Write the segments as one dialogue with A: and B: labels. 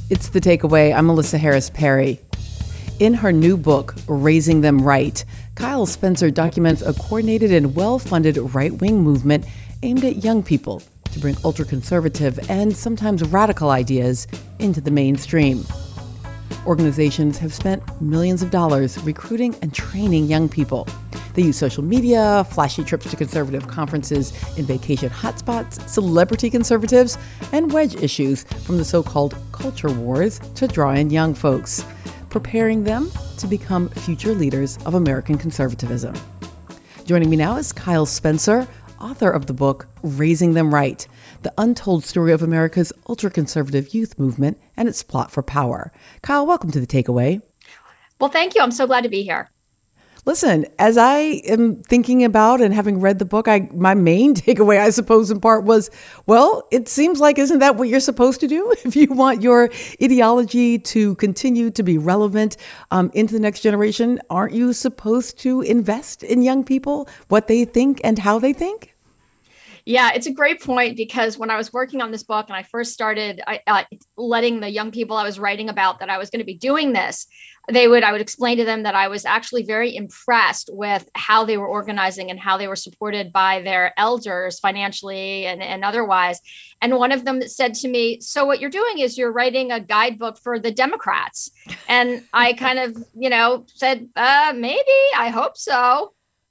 A: It's The Takeaway. I'm Melissa Harris Perry. In her new book, Raising Them Right, Kyle Spencer documents a coordinated and well-funded right-wing movement aimed at young people to bring ultra-conservative and sometimes radical ideas into the mainstream. Organizations have spent millions of dollars recruiting and training young people. They use social media, flashy trips to conservative conferences in vacation hotspots, celebrity conservatives, and wedge issues from the so-called culture wars to draw in young folks, preparing them to become future leaders of American conservatism. Joining me now is Kyle Spencer, author of the book Raising Them Right, the untold story of America's ultra-conservative youth movement and its plot for power. Kyle, welcome to The Takeaway.
B: Well, thank you. I'm so glad to be here.
A: Listen, as I am thinking about and having read the book, my main takeaway, I suppose, in part was, well, it seems like, isn't that what you're supposed to do? If you want your ideology to continue to be relevant into the next generation, aren't you supposed to invest in young people, what they think and how they think?
B: Yeah, it's a great point, because when I was working on this book and I first started letting the young people I was writing about that I was going to be doing this, I would explain to them that I was actually very impressed with how they were organizing and how they were supported by their elders financially and otherwise. And one of them said to me, "So what you're doing is you're writing a guidebook for the Democrats." And I kind of, said, maybe, I hope so.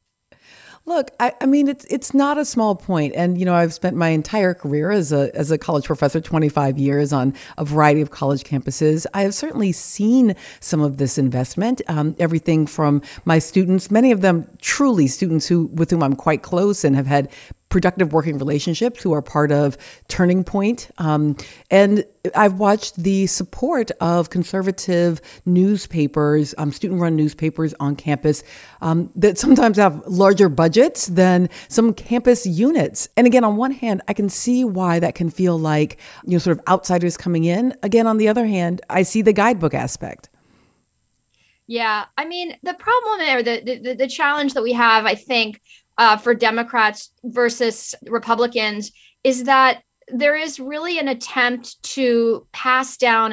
A: Look, I mean, it's not a small point. And, I've spent my entire career as a college professor, 25 years on a variety of college campuses. I have certainly seen some of this investment, everything from my students, many of them truly students with whom I'm quite close and have had productive working relationships, who are part of Turning Point. And I've watched the support of conservative newspapers, student-run newspapers on campus that sometimes have larger budgets than some campus units. And again, on one hand, I can see why that can feel like, sort of outsiders coming in. Again, on the other hand, I see the guidebook aspect.
B: Yeah, I mean, the problem there, the challenge that we have, I think, for Democrats versus Republicans is that there is really an attempt to pass down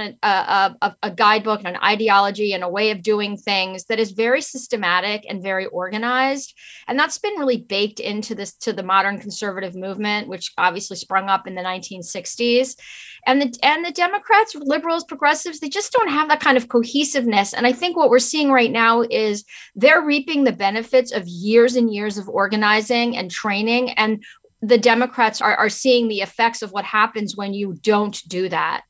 B: a guidebook and an ideology and a way of doing things that is very systematic and very organized. And that's been really baked into the modern conservative movement, which obviously sprung up in the 1960s. And the Democrats, liberals, progressives, they just don't have that kind of cohesiveness. And I think what we're seeing right now is they're reaping the benefits of years and years of organizing and training. And the Democrats are seeing the effects of what happens when you don't do that.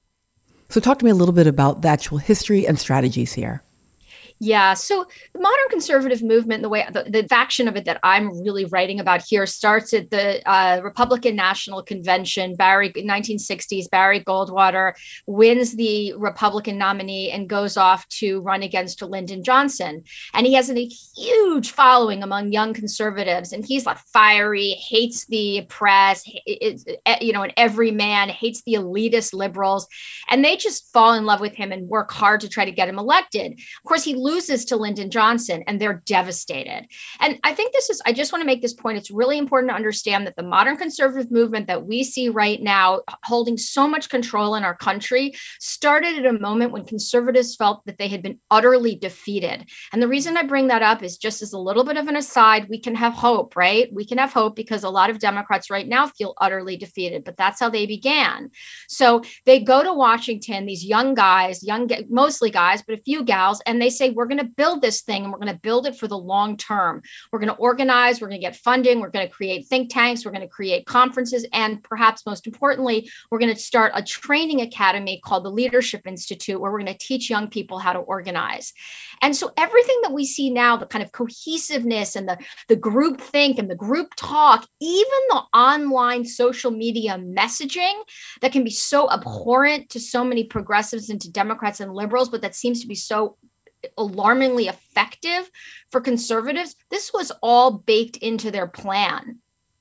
A: So talk to me a little bit about the actual history and strategies here.
B: Yeah. So the modern conservative movement, the faction of it that I'm really writing about here, starts at the Republican National Convention. 1960s, Barry Goldwater wins the Republican nominee and goes off to run against Lyndon Johnson. And he has a huge following among young conservatives. And he's like fiery, hates the press, an everyman, hates the elitist liberals. And they just fall in love with him and work hard to try to get him elected. Of course, he loses to Lyndon Johnson and they're devastated. And I think I just want to make this point. It's really important to understand that the modern conservative movement that we see right now, holding so much control in our country, started at a moment when conservatives felt that they had been utterly defeated. And the reason I bring that up is just as a little bit of an aside, we can have hope, right? We can have hope because a lot of Democrats right now feel utterly defeated, but that's how they began. So they go to Washington, these young guys, mostly guys, but a few gals, and they say, we're going to build this thing and we're going to build it for the long term. We're going to organize, we're going to get funding, we're going to create think tanks, we're going to create conferences, and perhaps most importantly, we're going to start a training academy called the Leadership Institute, where we're going to teach young people how to organize. And so everything that we see now, the kind of cohesiveness and the group think and the group talk, even the online social media messaging that can be so abhorrent to so many progressives and to Democrats and liberals, but that seems to be so alarmingly effective for conservatives, this was all baked into their plan.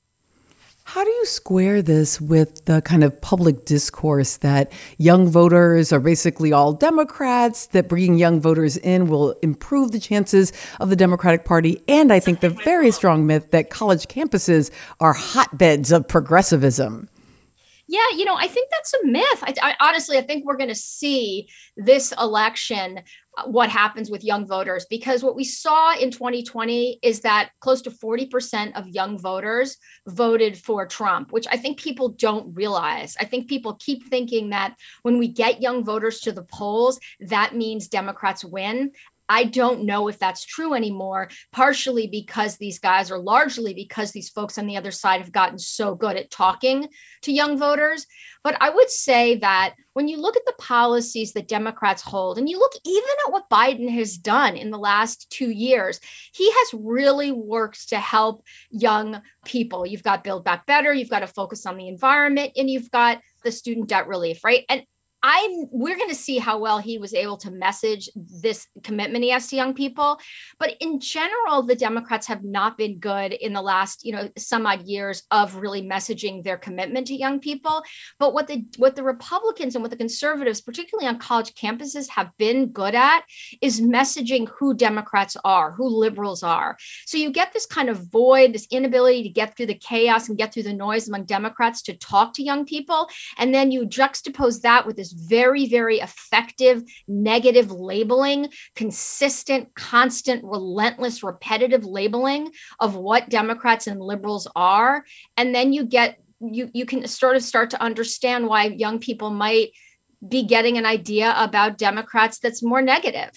A: How do you square this with the kind of public discourse that young voters are basically all Democrats, that bringing young voters in will improve the chances of the Democratic Party, and I think the very strong myth that college campuses are hotbeds of progressivism?
B: Yeah, I think that's a myth. Honestly, I think we're going to see this election what happens with young voters, because what we saw in 2020 is that close to 40% of young voters voted for Trump, which I think people don't realize. I think people keep thinking that when we get young voters to the polls, that means Democrats win. I don't know if that's true anymore, partially because these guys, or largely because these folks on the other side have gotten so good at talking to young voters. But I would say that when you look at the policies that Democrats hold, and you look even at what Biden has done in the last 2 years, he has really worked to help young people. You've got Build Back Better, you've got to focus on the environment, and you've got the student debt relief, right? And we're going to see how well he was able to message this commitment he has to young people. But in general, the Democrats have not been good in the last, some odd years of really messaging their commitment to young people. But what the Republicans and what the conservatives, particularly on college campuses, have been good at is messaging who Democrats are, who liberals are. So you get this kind of void, this inability to get through the chaos and get through the noise among Democrats to talk to young people. And then you juxtapose that with this very, very effective negative labeling, consistent, constant, relentless, repetitive labeling of what Democrats and liberals are. And then you can sort of start to understand why young people might be getting an idea about Democrats that's more negative.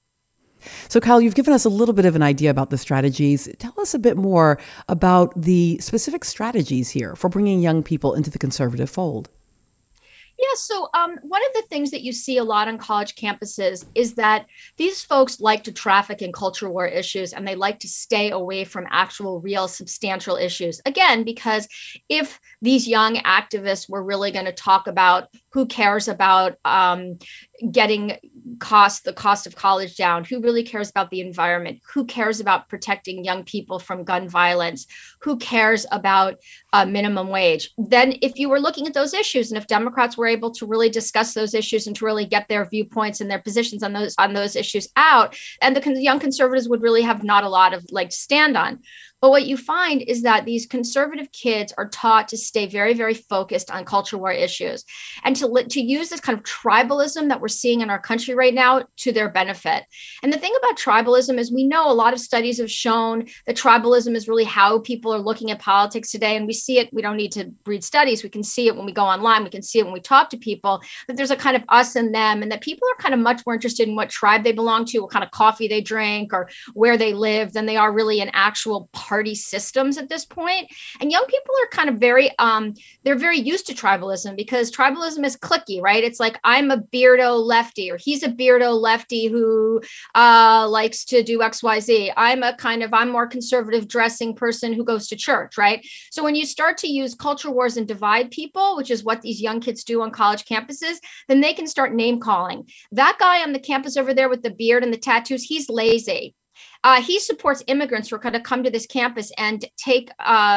A: So, Kyle, you've given us a little bit of an idea about the strategies. Tell us a bit more about the specific strategies here for bringing young people into the conservative fold.
B: Yeah, so one of the things that you see a lot on college campuses is that these folks like to traffic in culture war issues, and they like to stay away from actual, real, substantial issues. Again, because if these young activists were really going to talk about who cares about getting the cost of college down, who really cares about the environment, who cares about protecting young people from gun violence, who cares about minimum wage, then if you were looking at those issues, and if Democrats were able to really discuss those issues and to really get their viewpoints and their positions on those issues out, and the young conservatives would really have not a lot of leg to stand on. But what you find is that these conservative kids are taught to stay very, very focused on culture war issues, and to use this kind of tribalism that we're seeing in our country right now to their benefit. And the thing about tribalism is, we know a lot of studies have shown that tribalism is really how people are looking at politics today. And we see it. We don't need to read studies. We can see it when we go online. We can see it when we talk to people, that there's a kind of us and them, and that people are kind of much more interested in what tribe they belong to, what kind of coffee they drink, or where they live, than they are really in actual party systems at this point. And young people are kind of they're very used to tribalism, because tribalism is cliquey, right? It's like, I'm a beardo lefty, or he's a beardo lefty who likes to do XYZ. I'm more conservative dressing person who goes to church, right? So when you start to use culture wars and divide people, which is what these young kids do on college campuses, then they can start name calling. That guy on the campus over there with the beard and the tattoos, he's lazy. He supports immigrants who are going to come to this campus and take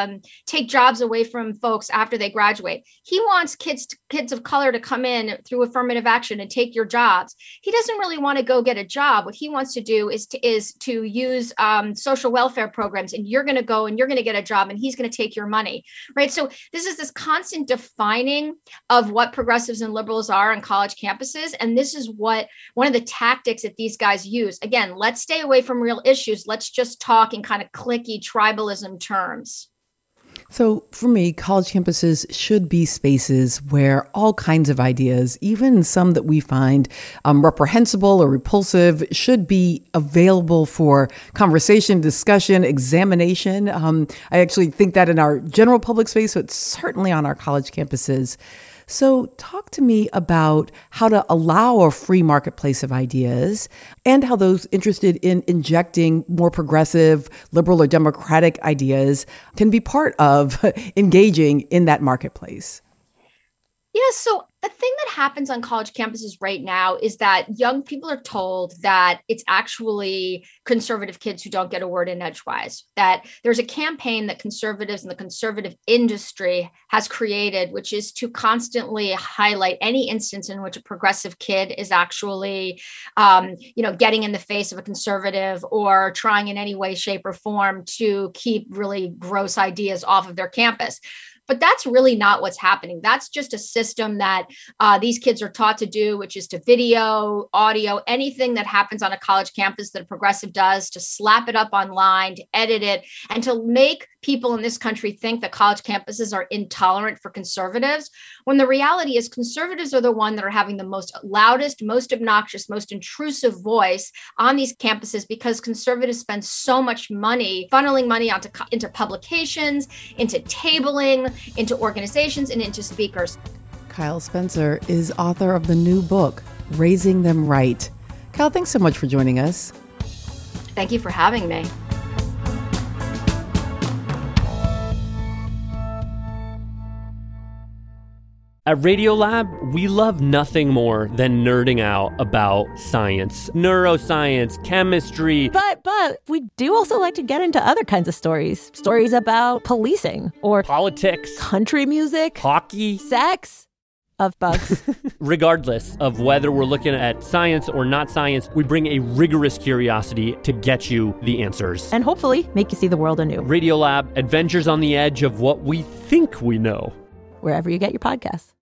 B: jobs away from folks after they graduate. He wants kids of color to come in through affirmative action and take your jobs. He doesn't really want to go get a job. What he wants to do is to use social welfare programs, and you're going to go and you're going to get a job, and he's going to take your money, right? So this is this constant defining of what progressives and liberals are on college campuses, and this is what one of the tactics that these guys use. Again, let's stay away from real issues. Let's just talk in kind of cliquey tribalism terms.
A: So for me, college campuses should be spaces where all kinds of ideas, even some that we find reprehensible or repulsive, should be available for conversation, discussion, examination. I actually think that in our general public space, but certainly on our college campuses. So talk to me about how to allow a free marketplace of ideas, and how those interested in injecting more progressive, liberal, or democratic ideas can be part of engaging in that marketplace.
B: Yeah, so the thing that happens on college campuses right now is that young people are told that it's actually conservative kids who don't get a word in edgewise, that there's a campaign that conservatives and the conservative industry has created, which is to constantly highlight any instance in which a progressive kid is actually, getting in the face of a conservative, or trying in any way, shape, or form to keep really gross ideas off of their campus. But that's really not what's happening. That's just a system that these kids are taught to do, which is to video, audio, anything that happens on a college campus that a progressive does, to slap it up online, to edit it, and to make people in this country think that college campuses are intolerant for conservatives, when the reality is conservatives are the one that are having the most loudest, most obnoxious, most intrusive voice on these campuses, because conservatives spend so much money funneling money into publications, into tabling, into organizations, and into speakers.
A: Kyle Spencer is author of the new book, Raising Them Right. Kyle, thanks so much for joining us.
B: Thank you for having me.
C: At Radiolab, we love nothing more than nerding out about science, neuroscience, chemistry.
D: But we do also like to get into other kinds of stories. Stories about policing or
C: politics,
D: country music,
C: hockey,
D: sex, of bugs.
C: Regardless of whether we're looking at science or not science, we bring a rigorous curiosity to get you the answers.
D: And hopefully make you see the world anew.
C: Radiolab, adventures on the edge of what we think we know.
D: Wherever you get your podcasts.